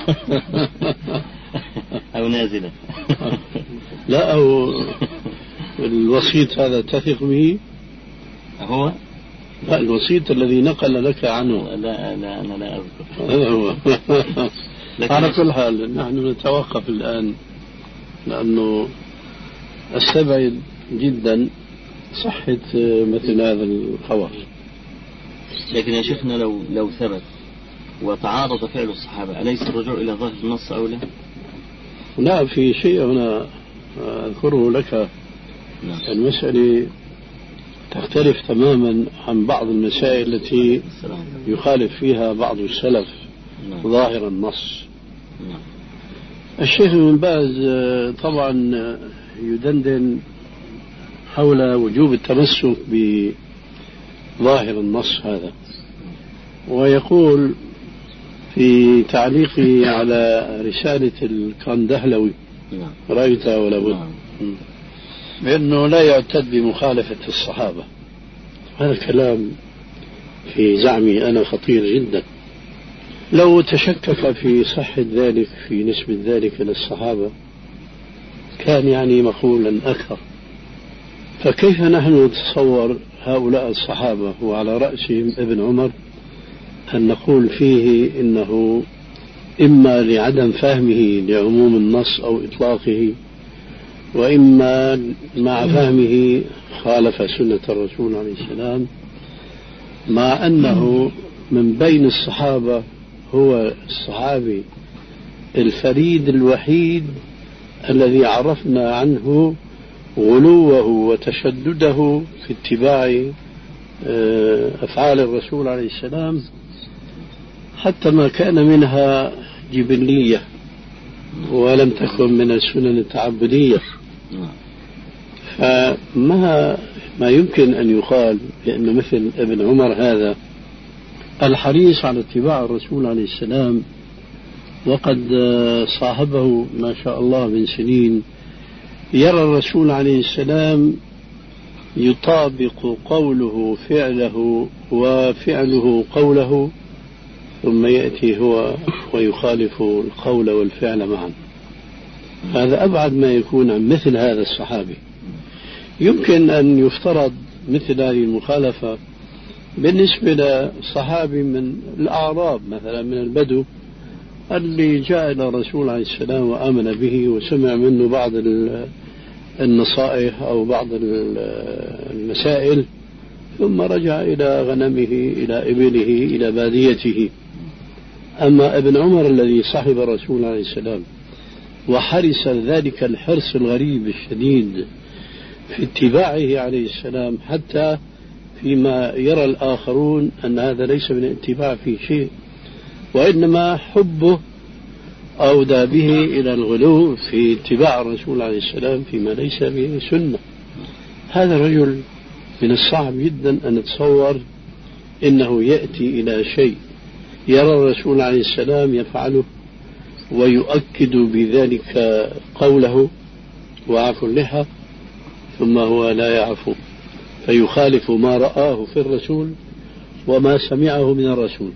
أو نازلة. لا، أو الوسيط هذا تثق به؟ هو لا الوسيط الذي نقل لك عنه. لا لا أنا لا أذكر. هذا هو. على كل حال نحن نتوقف الآن لأنه استبعد جدا صحة مثل هذا الخبر. لكن يا شيخنا لو لو ثبت وتعارض فعل الصحابة أليس الرجوع إلى ظاهر النص أولى؟ لا، في شيء هنا أذكره لك. نعم. المسألة تختلف تماما عن بعض المسائل التي يخالف فيها بعض السلف نعم. ظاهر النص. نعم. الشيخ ابن باز طبعا يدندن حول وجوب التمسك بظاهر النص هذا، ويقول في تعليقه على رسالة الكندهلوي نعم. رأيتها ولا بد نعم. بأنه لا يعتد بمخالفة الصحابة. هذا الكلام في زعمي أنا خطير جدا. لو تشكك في صحة ذلك في نسبة ذلك إلى الصحابة كان يعني مقولا أكثر. فكيف نحن نتصور هؤلاء الصحابة وعلى رأسهم ابن عمر أن نقول فيه إنه إما لعدم فهمه لعموم النص أو إطلاقه، وإما مع فهمه خالف سنة الرسول عليه السلام، مع أنه من بين الصحابة هو الصحابي الفريد الوحيد الذي عرفنا عنه غلوه وتشدده في اتباع أفعال الرسول عليه السلام، حتى ما كان منها جبلية ولم تكن من السنن التعبدية. فما ما يمكن أن يقال بأن مثل ابن عمر هذا الحريص على اتباع الرسول عليه السلام وقد صاحبه ما شاء الله من سنين، يرى الرسول عليه السلام يطابق قوله فعله وفعله قوله، ثم يأتي هو ويخالف القول والفعل معا. هذا أبعد ما يكون عن مثل هذا الصحابي. يمكن أن يفترض مثل هذه المخالفة بالنسبة لصحابي من الأعراب مثلا من البدو اللي جاء إلى الرسول عليه السلام وآمن به وسمع منه بعض النصائح أو بعض المسائل، ثم رجع إلى غنمه إلى إبله إلى باديته. أما ابن عمر الذي صاحب الرسول عليه السلام وحرص ذلك الحرص الغريب الشديد في اتباعه عليه السلام، حتى فيما يرى الآخرون أن هذا ليس من الاتباع في شيء، وإنما حبه أودى به إلى الغلو في اتباع الرسول عليه السلام فيما ليس به سنة. هذا الرجل من الصعب جدا أن نتصور إنه يأتي إلى شيء يرى الرسول عليه السلام يفعله ويؤكد بذلك قوله وعفو اللحى، ثم هو لا يعفو فيخالف ما رآه في الرسول وما سمعه من الرسول.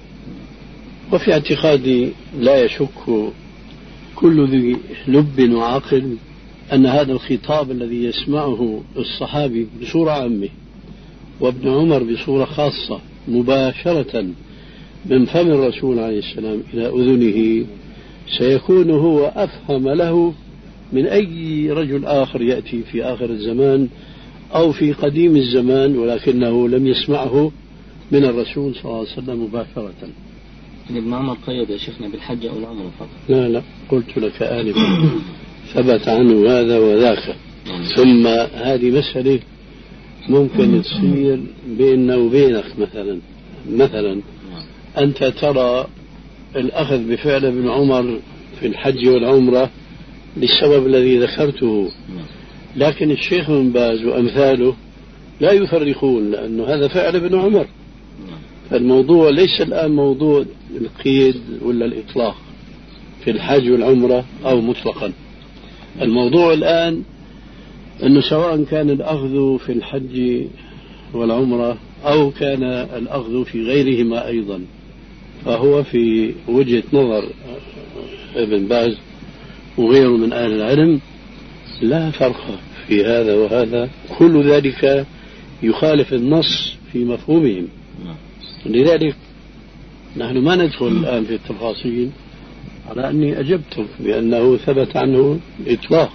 وفي اعتقادي لا يشك كل ذي لب وعقل أن هذا الخطاب الذي يسمعه الصحابي بصورة عامة وابن عمر بصورة خاصة مباشرة من فم الرسول عليه السلام إلى أذنه سيكون هو أفهم له من أي رجل آخر يأتي في آخر الزمان أو في قديم الزمان ولكنه لم يسمعه من الرسول صلى الله عليه وسلم مباشرة. ابن عمر قيد يا شيخنا بالحج أو العمرة فقط؟ لا لا، قلت لك آنفا ثبت عنه هذا وذاك. ثم هذه مسألة ممكن تصير بيننا وبينك مثلا مثلا أنت ترى الأخذ بفعل ابن عمر في الحج والعمرة للسبب الذي ذكرته، لكن الشيخ بن باز وأمثاله لا يفرقون لأنه هذا فعل ابن عمر. فالموضوع ليس الآن موضوع القيد ولا الإطلاق في الحج والعمرة أو مطلقا. الموضوع الآن أنه سواء كان الأخذ في الحج والعمرة أو كان الأخذ في غيرهما أيضا، فهو في وجهة نظر ابن باز وغيره من أهل العلم لا فرق في هذا وهذا، كل ذلك يخالف النص في مفهومهم. لذلك نحن ما ندخل الآن في التفاصيل، على أني أجبتم بأنه ثبت عنه إطلاق.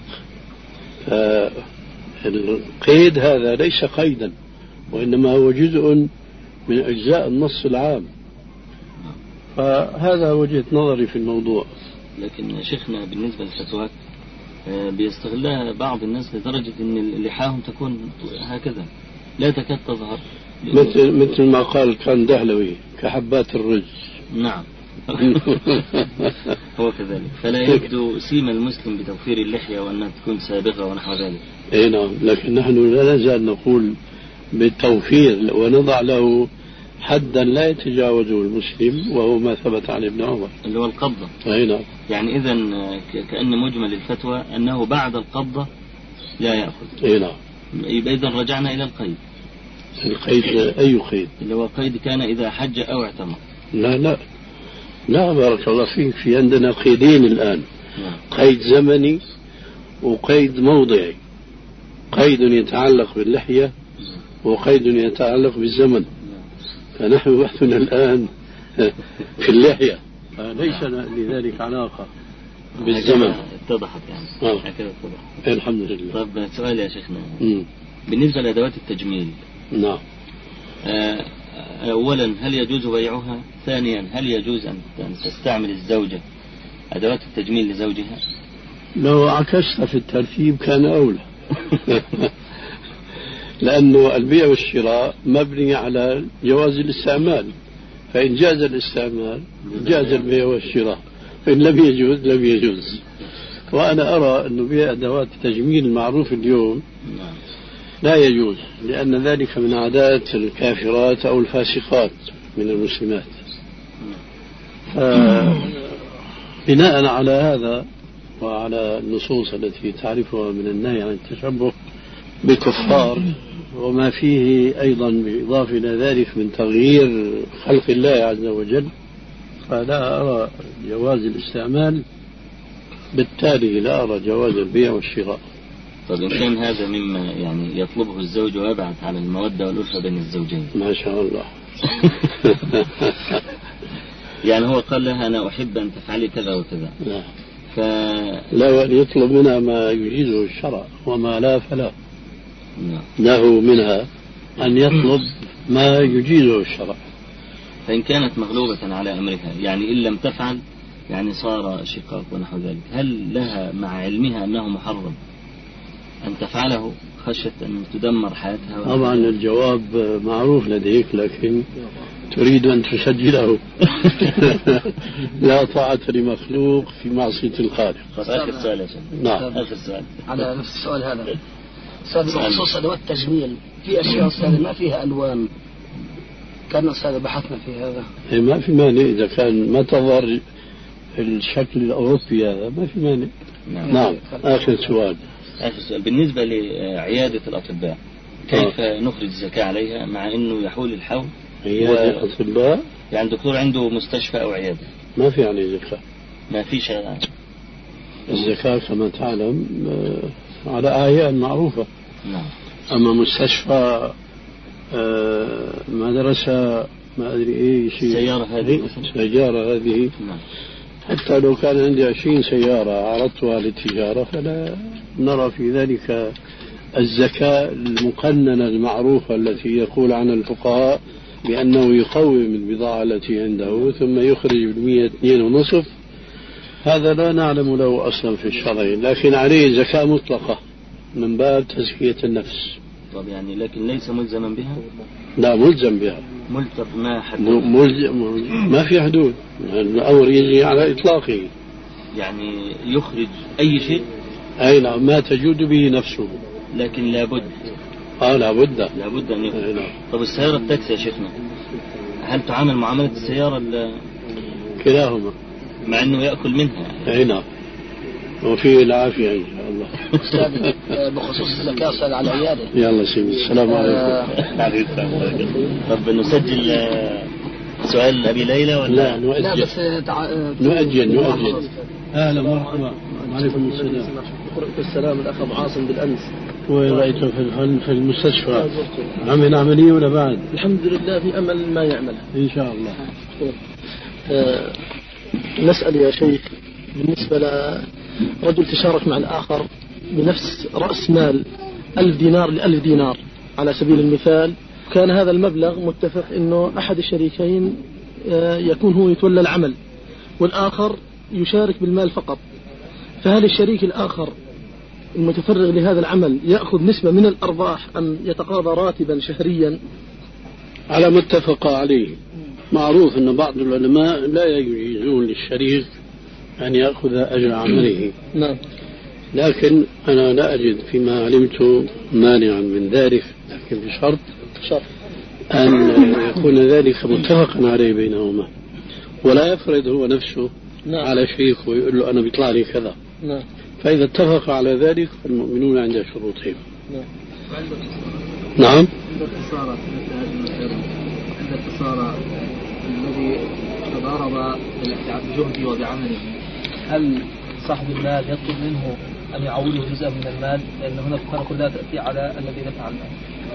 فالقيد هذا ليس قيدا، وإنما هو جزء من أجزاء النص العام. فهذا وجهة نظري في الموضوع. لكن شيخنا بالنسبة للفتوى بيستغلها بعض الناس لدرجة أن لحاهم تكون هكذا لا تكاد تظهر، مثل مثل ما قال كان دهلوي كحبات الرز. نعم. هو كذلك، فلا يبدو سيما المسلم بتوفير اللحية وأنها تكون سابغة ونحو ذلك. اي نعم، لكن نحن لا نزال نقول بالتوفير ونضع له حدا لا يتجاوزه المسلم، وهو ما ثبت عن ابن عمر اللي هو القبضة. اي نعم. يعني إذا كأن مجمل الفتوى أنه بعد القبضة لا يأخذ. اي نعم. يبقى إذا رجعنا إلى القيد. القيد أي قيد؟ اللي هو قيد كان إذا حج أو اعتمر. لا لا لا، بارك الله فيك، في عندنا قيدين الآن. لا. قيد زمني وقيد موضعي. قيد يتعلق باللحية وقيد يتعلق بالزمن. فنحن بحثنا الآن في اللحية، ليس لذلك علاقة بالزمن. اتضحت يعني. آه. اتضحت. الحمد لله. طب سؤال يا شيخنا. م. بالنسبة لأدوات التجميل. نعم. آه أولا هل يجوز بيعها؟ ثانيا هل يجوز أن تستعمل الزوجة أدوات التجميل لزوجها؟ لو عكست في الترتيب كان أولى. لأنه البيع والشراء مبني على جواز الاستعمال، فإن جاز الاستعمال جاز البيع والشراء، فإن لم يجوز لم يجوز. وأنا أرى أن بيع أدوات التجميل المعروف اليوم لا يجوز، لأن ذلك من عادات الكافرات أو الفاسقات من المسلمات. بناء على هذا وعلى النصوص التي تعرفها من النهي عن التشبه بالكفار وما فيه أيضا بالإضافة إلى ذلك من تغيير خلق الله عز وجل، فلا أرى جواز الاستعمال، بالتالي لا أرى جواز البيع والشراء. طب إن كان هذا مما يعني يطلبه الزوج ويبعث على المودة والألفة بين الزوجين. ما شاء الله. يعني هو قال لها أنا أحب أن تفعلي كذا وكذا. لا. ف... لا يطلب منها ما يجيزه الشرع، وما لا فلا. لا. له منها أن يطلب ما يجيزه الشرع. فإن كانت مغلوبة على أمرها، يعني إن لم تفعل يعني صار شقاق ونحو ذلك، هل لها مع علمها أنه محرم أن تفعله خشية أن تدمر حياتها؟ طبعا الجواب معروف لديك، لكن تريد أن تسجله. لا طاعة لمخلوق في معصية الخالق. آخر سؤال يا شيخ. نعم. آخر سؤال. على نفس السؤال هذا. أستاذ بخصوص أدوات التجميل، في أشياء أستاذ ما فيها ألوان، كان أستاذ بحثنا في هذا. إيه ما في مانع إذا كان ما تظهر الشكل الأوروبي هذا، ما في مانع. نعم. نعم. آخر سؤال. آخر سؤال بالنسبة لعيادة الأطباء، كيف آه. نخرج الزكاة عليها مع أنه يحول الحول؟ عيادة الأطباء يعني دكتور عنده مستشفى أو عيادة ما في عليه زكاة. ما في شيء. الزكاة كما تعلم على أعيان معروفة. نعم. أما مستشفى مدرسة ما أدري إيه شيء، سيارة هذه سيارة هذه. نعم. حتى لو كان عندي عشرين سيارة عرضتها للتجارة فلا نرى في ذلك الزكاة المقننة المعروفة التي يقول عنها الفقهاء بأنه يقوم البضاعة التي عنده ثم يخرج بالمئة اثنين ونصف. هذا لا نعلم له أصلا في الشرع، لكن عليه زكاة مطلقة من باب تزكية النفس. طب يعني لكن ليس ملزما بها؟ لا ملزم بها. ملزم ما حد ملزم ما في حدود، الأمر يجي على إطلاقه. يعني يخرج أي شيء؟ أي نعم، ما تجود به نفسه. لكن لابد. آه لابد. لابد أن يخرج. طب السيارة التاكسي يا شيخنا، هل تعامل معاملة السيارة؟ كلاهما. مع أنه يأكل منها. أي نعم. وفيه العافية إن شاء الله. أستاذ بخصوص الزكاة أستاذ على العيادة. يلا سيدي السلام عليكم. طب نسجل سؤال أبي ليلى ولا؟ لا نؤجل. لا بس تع... نؤجل نؤجل. أهلا مرحبا. وعليكم السلام. قرأت السلام الأخ أبو عاصم بالأمس. ورأيته في في المستشفى عمل عملية ولا بعد؟ الحمد لله في أمل ما يعملها إن شاء الله. آه نسأل يا شيخ، بالنسبة لرجل تشارك مع الآخر بنفس رأس مال ألف دينار لألف دينار على سبيل المثال، كان هذا المبلغ متفق أنه أحد الشريكين آه يكون هو يتولى العمل والآخر يشارك بالمال فقط، فهل الشريك الآخر المتفرغ لهذا العمل يأخذ نسبة من الأرباح أم يتقاضى راتبا شهريا؟ على ما اتفق عليه. معروف أن بعض العلماء لا يجيزون للشريك أن يأخذ أجر عمله. نعم. لكن أنا لا أجد فيما علمت مانعا من ذلك، لكن بشرط شرط أن يكون ذلك متفقا عليه بينهما، ولا يفرض هو نفسه نعم. على شريك ويقول له أنا بيطلع لي كذا. نعم. فإذا اتفق على ذلك فالمؤمنون عند شروطهم. نعم. نعم. عند الخسارة عند الخسارة الذي تضارب بجهده وبعمله، هل صاحب المال يطلب منه أن يعوضه جزءا من المال؟ لأن هنا الفرق لا تأتي على الذي دفع المال.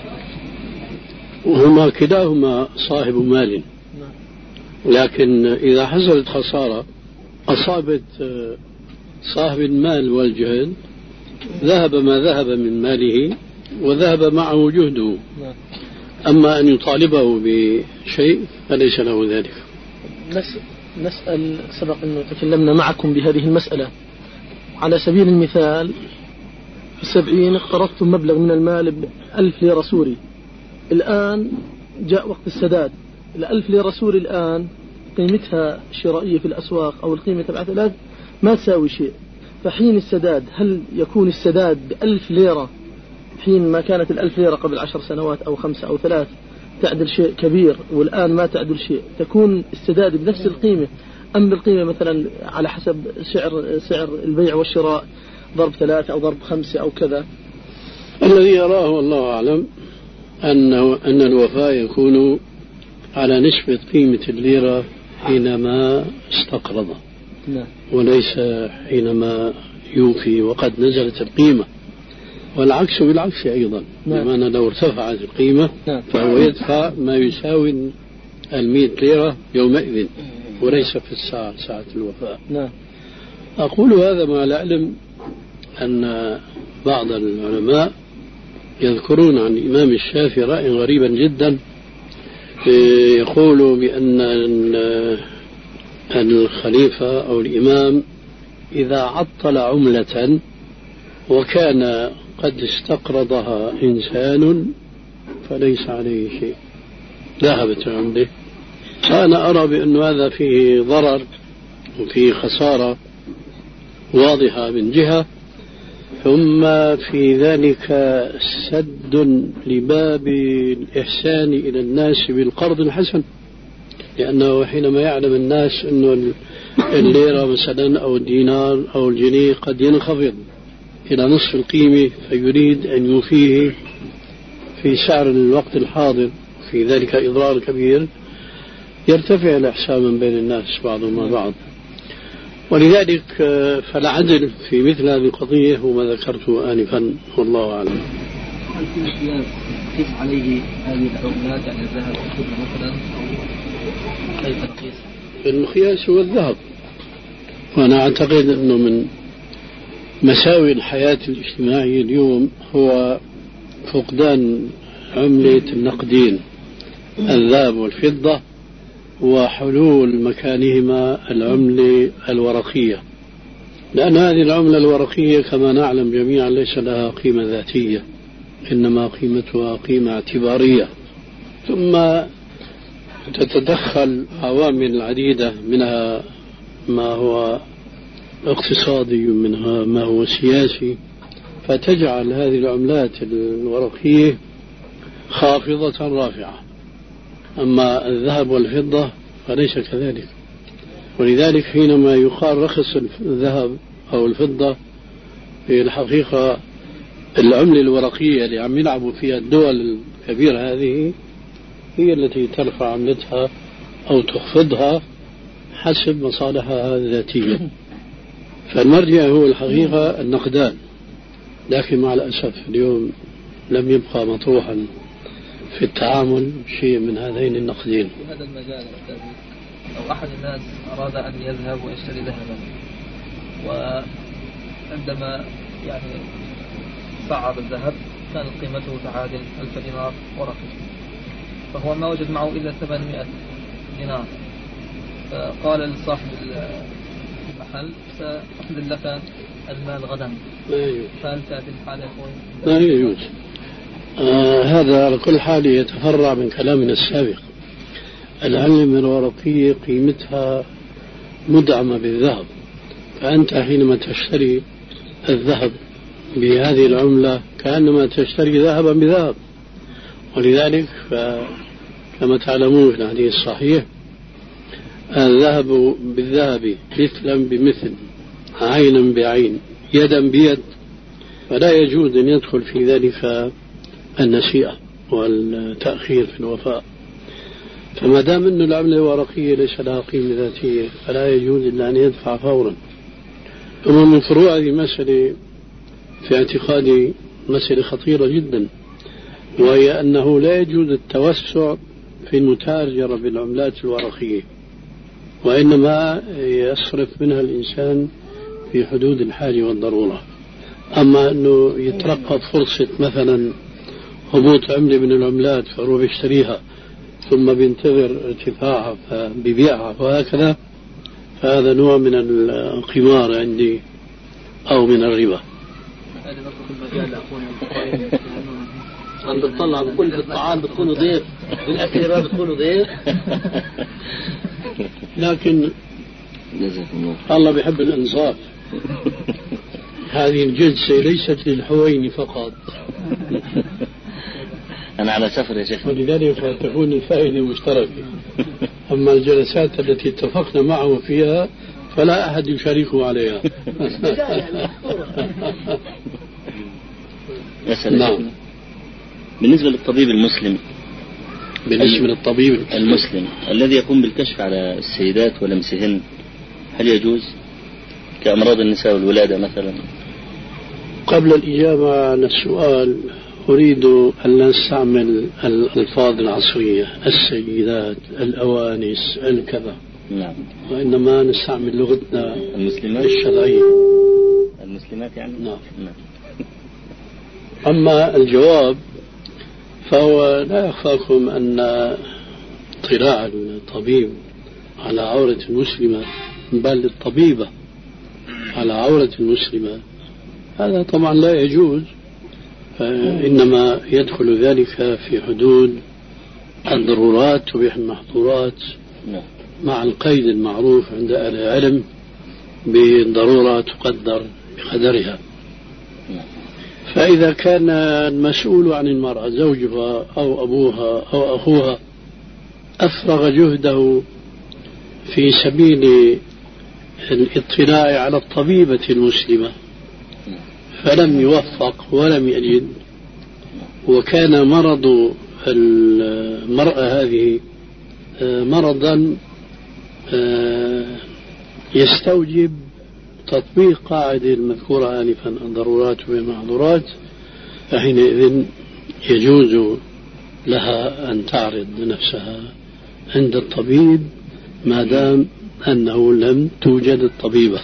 وهما كلاهما صاحب مال، لكن إذا حصلت خسارة أصابت صاحب المال والجهد ذهب ما ذهب من ماله وذهب معه جهده. أما أن يطالبه بشيء فليس له ذلك. نسأل، سبق أنه تكلمنا معكم بهذه المسألة. على سبيل المثال في السبعين اقترضتم مبلغ من المال بألف ليرة سوري، الآن جاء وقت السداد، الألف ليرة سوري الآن قيمتها الشرائية في الأسواق أو القيمة تبعت الآن ما تساوي شيء، فحين السداد هل يكون السداد بألف ليرة حين ما كانت الألف ليرة قبل عشر سنوات أو خمسة أو ثلاث تعدل شيء كبير والآن ما تعدل شيء، تكون السداد بنفس القيمة أم بالقيمة مثلا على حسب سعر سعر البيع والشراء ضرب ثلاثة أو ضرب خمسة أو كذا؟ الذي يراه والله أعلم أنه أن الوفاء يكون على نسبة قيمة الليرة حينما استقرض، وليس حينما يوفي وقد نزلت القيمة، والعكس بالعكس أيضا، بمعنى لو ارتفعت القيمة فهو يدفع ما يساوي المئة ليرة يومئذ وليس في الساعة ساعة الوفاء. أقول هذا مع العلم أن بعض العلماء يذكرون عن الإمام الشافعي رأي غريبا جدا، يقول بأن الخليفة أو الإمام إذا عطل عملة وكان قد استقرضها إنسان فليس عليه شيء، ذهبت عنده. أنا أرى بأن هذا فيه ضرر وفيه خسارة واضحة من جهة، ثم في ذلك سد لباب الإحسان إلى الناس بالقرض الحسن، لأنه حينما يعلم الناس أن الليرة مثلا أو الدينار أو الجنيه قد ينخفض إلى نصف القيمة فيريد أن يوفيه في سعر الوقت الحاضر، في ذلك إضرار كبير، يرتفع الإحسان من بين الناس بعضهم مع بعض. ولذلك فالعدل في مثل هذه القضية هو ما ذكرته آنفا، والله أعلم. هل في مقياس قيس عليه هذه العملات، يعني الذهب والفضة مثلا، أو كيف نقيس؟ المقياس هو الذهب، وأنا أعتقد أنه من مساوئ الحياة الاجتماعية اليوم هو فقدان عملة النقدين الذهب والفضة وحلول مكانهما العملة الورقية، لأن هذه العملة الورقية كما نعلم جميعا ليس لها قيمة ذاتية، إنما قيمتها قيمة اعتبارية، ثم تتدخل عوامل عديدة، منها ما هو اقتصادي ومنها ما هو سياسي، فتجعل هذه العملات الورقية خافضة رافعة. أما الذهب والفضة فليس كذلك، ولذلك حينما يقال رخص الذهب أو الفضة، في الحقيقة العملة الورقية اللي عم يلعبوا فيها الدول الكبيرة هذه هي التي ترفع عملتها أو تخفضها حسب مصالحها الذاتية. فالمرجع هو الحقيقة النقدان، لكن مع الأسف اليوم لم يبقى مطروحا في التعامل شيء من هذين النقدين. في هذا المجال لو أحد الناس أراد أن يذهب ويشتري ذهبا، وعندما يعني صعد الذهب كانت قيمته تعادل ألف دينار ورقم، فهو ما وجد معه إلا ثمانمائة دينار، فقال لصاحب المحل سأحضر لك المال غدا. فهل في هذه الحالة يكون؟ لا يجوز. آه هذا على كل حال يتفرع من كلامنا السابق. العلم الورقية قيمتها مدعمة بالذهب، فأنت حينما تشتري الذهب بهذه العملة كأنما تشتري ذهبا بذهب. ولذلك كما تعلمون في الحديث الصحيح الذهب بالذهب مثلا بمثل عينا بعين يدا بيد، فلا يجوز أن يدخل في ذلك النسيئة والتأخير في الوفاء. فما دام أن العملة الورقية ليس لها قيمة ذاتية فلا يجوز إلا أن يدفع فورا. ثم من فروع هذه المسألة في اعتقادي مسألة خطيرة جدا، وهي أنه لا يجوز التوسع في المتاجرة بالعملات الورقية، وإنما يصرف منها الإنسان في حدود الحاجة والضرورة. أما أنه يترقب فرصة مثلا هبوط عملة من العملات فهو بيشتريها ثم بينتظر ارتفاعها فبيبيعها وهكذا، فهذا نوع من القمار عندي أو من الربا. عم بتطلع بكل الطعام بتكونوا ضيف، بالأكل ما بتكونوا ضيف. لكن الله بيحب الإنصاف. هذه الجلسة ليست للحوين فقط. أنا على سفر يا شيخ، ولذلك تكون الفائدة مشتركة. أما الجلسات التي اتفقنا معه فيها فلا أحد يشاركه عليها. نعم. بالنسبة للطبيب المسلم، بالنسبة للطبيب المسلم الذي يقوم بالكشف على السيدات ولمسهن، هل يجوز كأمراض النساء والولادة مثلا؟ قبل الإجابة عن السؤال أريد أن لا نستعمل الألفاظ العصرية السيدات الأوانس الكذا، نعم، وإنما نستعمل لغتنا المسلمات الشرعية. المسلمات يعني؟ نعم. نعم. أما الجواب فهو لا يخفاكم أن اطلاع الطبيب على عورة المسلمة بل الطبيبة على عورة المسلمة هذا طبعا لا يجوز، إنما يدخل ذلك في حدود الضرورات تبيح المحظورات، مع القيد المعروف عند أهل العلم بالضرورة تقدر بقدرها. فإذا كان المسؤول عن المرأة زوجها أو أبوها أو أخوها أفرغ جهده في سبيل الاطلاع على الطبيبة المسلمة فلم يوفق ولم يجد، وكان مرض المرأة هذه مرضا يستوجب تطبيق قاعدة المذكورة آنفا الضرورات والمحظورات، فحينئذ يجوز لها أن تعرض نفسها عند الطبيب ما دام أنه لم توجد الطبيبة.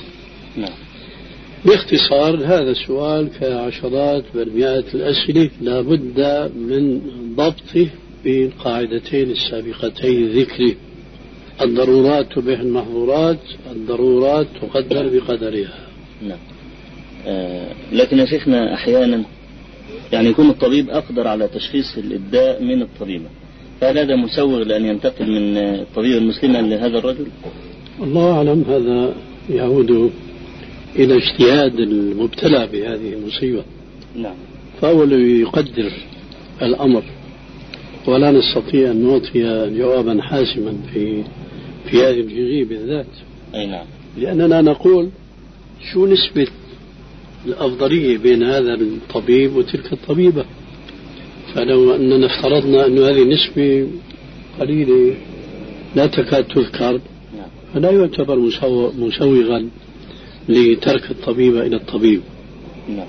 باختصار هذا السؤال كعشرات بل مئات الأسئلة لا بد من ضبطه بالقاعدتين السابقتين ذكره: الضرورات تبيح المحظورات، الضرورات تقدر بقدرها. نعم. آه لكن يا شيخنا أحيانا يعني يكون الطبيب أقدر على تشخيص الإبداء من الطبيبة، فهل هذا مسوغ لأن ينتقل من الطبيب المسلم لهذا الرجل؟ الله أعلم، هذا يعود إلى اجتهاد المبتلى بهذه المصيبة. نعم. فهو يقدر الأمر، ولا نستطيع أن نعطي جوابا حاسما في في هذه الجزئية بالذات. أي نعم. لأننا نقول شو نسبة الأفضلية بين هذا الطبيب وتلك الطبيبة، فلو أننا افترضنا أن هذه النسبة قليلة لا تكاد تذكر فلا يعتبر مسوغا لترك الطبيبة إلى الطبيب. نعم.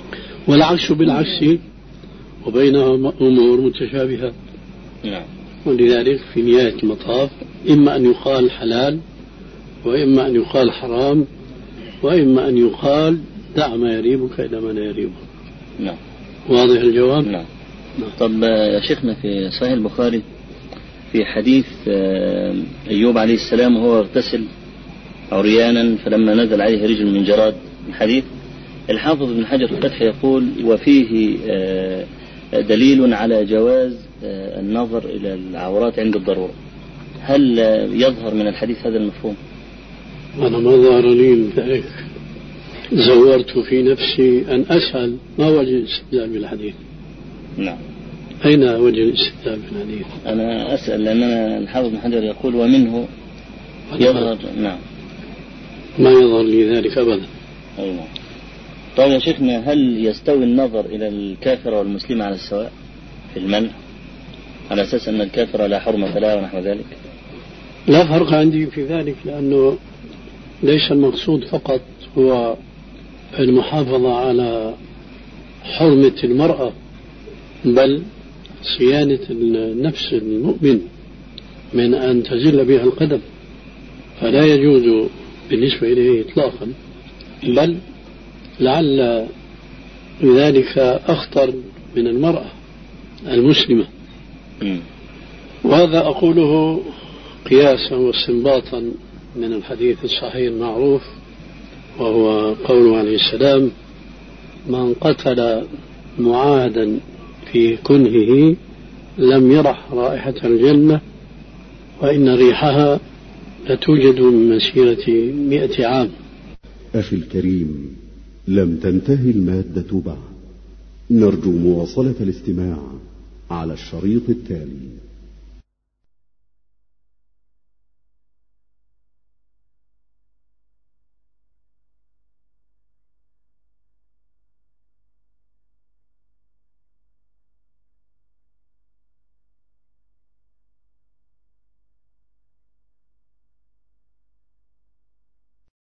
والعكس بالعكس، وبينهما أمور متشابهة. نعم. ولذلك في نهاية المطاف إما أن يقال حلال، وإما أن يقال حرام، وإما أن يقال دع ما يريبك إلى ما لا يريبك. نعم. واضح الجواب؟ نعم. طب يا شيخنا في صحيح البخاري في حديث أيوب عليه السلام وهو اغتسل عريانا فلما نزل عليه رجل من جراد، الحديث الحافظ ابن حجر الفتح يقول وفيه دليل على جواز النظر إلى العورات عند الضرورة. هل يظهر من الحديث هذا المفهوم؟ أنا ما ظهر لي ذلك، زورت في نفسي أن أسأل ما وجه الاستدلال بالحديث. نعم. أين وجه الاستدلال بالحديث؟ أنا أسأل لأن أنا الحافظ ابن حجر يقول ومنه يظهر. نعم. ما يظهر لي ذلك أبدا. أي نعم. طيب يا شيخنا هل يستوي النظر إلى الكافر والمسلم على السواء في المنع على أساس أن الكافر لا حرمة له ونحو ذلك؟ لا فرق عندي في ذلك، لأنه ليس المقصود فقط هو المحافظة على حرمة المرأة، بل صيانة النفس المؤمن من أن تزل بها القدم، فلا يجوز بالنسبة إليه إطلاقا، بل لعل ذلك أخطر من المرأة المسلمة. وهذا أقوله قياسا واستنباطا من الحديث الصحيح المعروف، وهو قوله عليه السلام من قتل معاهدا في كنهه لم يرح رائحة الجنة وإن ريحها لتوجد من مسيرة مئة عام. أخي الكريم، لم تنتهي المادة بعد، نرجو مواصلة الاستماع على الشريط التالي.